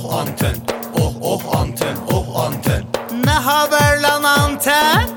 oh anten, oh oh anten, oh anten. Ne haber lan anten?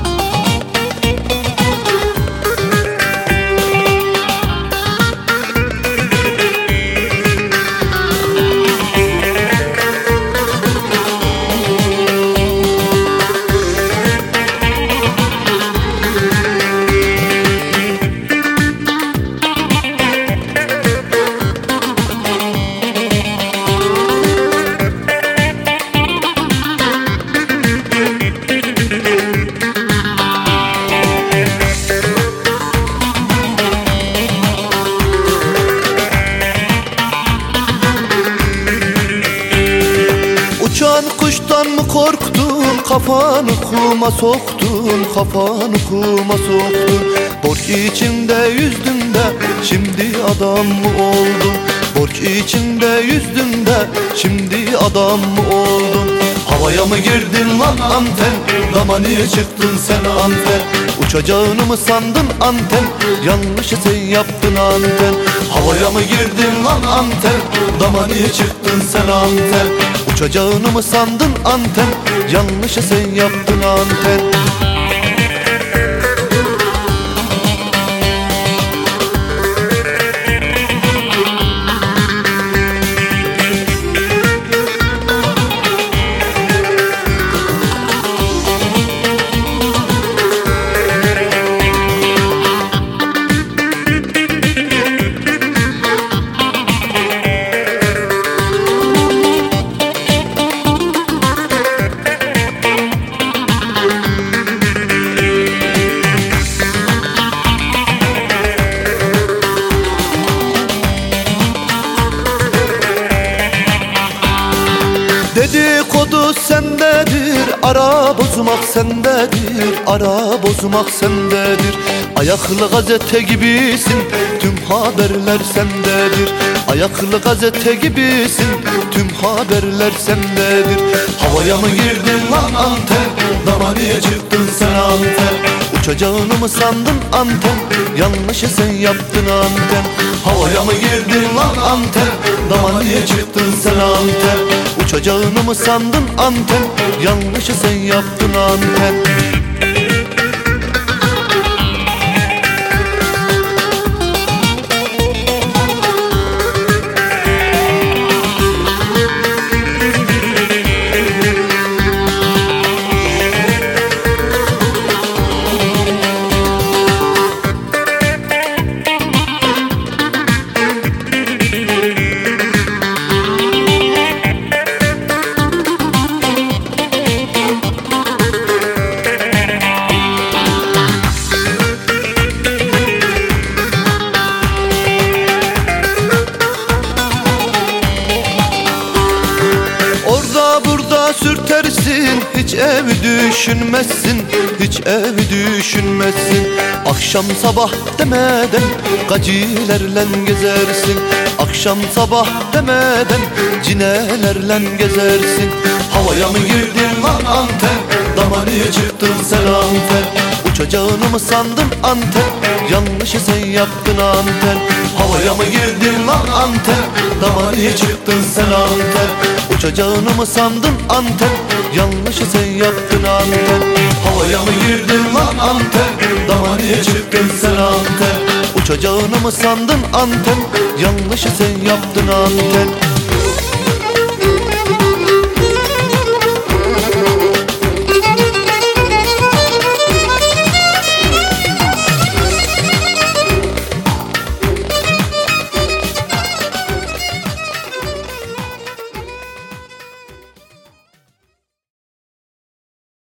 Uçan kuştan mı korktun, kafanı kuma soktun, kafanı kuma soktun. Borç içinde yüzdün de şimdi adam mı oldun? Borç içinde yüzdün de şimdi adam mı oldun? Havaya mı girdin lan anten, dama niye çıktın sen anten? Uçacağını mı sandın anten, yanlışı sen yaptın anten. Havaya mı girdin lan anten, dama niye çıktın sen anten? Uçacağını mı sandın anten, yanlışı sen yaptın anten. Dedikodu sendedir, ara bozmak sendedir, ara bozmak sendedir. Ayaklı gazete gibisin, tüm haberler sendedir. Ayaklı gazete gibisin, tüm haberler sendedir. Havaya mı girdin lan anten, dama niye çıktın sen anten? Uçacağını mı sandın anten, yanlışı sen yaptın anten. Havaya mı girdin lan anten, dama niye çıktın sen anten? Uçacağını mı sandın anten, yanlışı sen yaptın anten. Sürtersin, hiç evi düşünmezsin, hiç evi düşünmezsin. Akşam sabah demeden gacilerle gezersin. Akşam sabah demeden cinelerle gezersin. Havaya mı girdin lan anten, dama niye çıktın sen anten? Uçacağını mı sandın anten, yanlışı sen yaptın anten. Havaya mı girdin lan anten, dama niye çıktın sen anten? Uçacağını mı sandın anten, yanlışı sen yaptın anten. Havaya mı girdin lan anten, dama niye çıktın sen anten? Uçacağını mı sandın anten, yanlışı sen yaptın anten.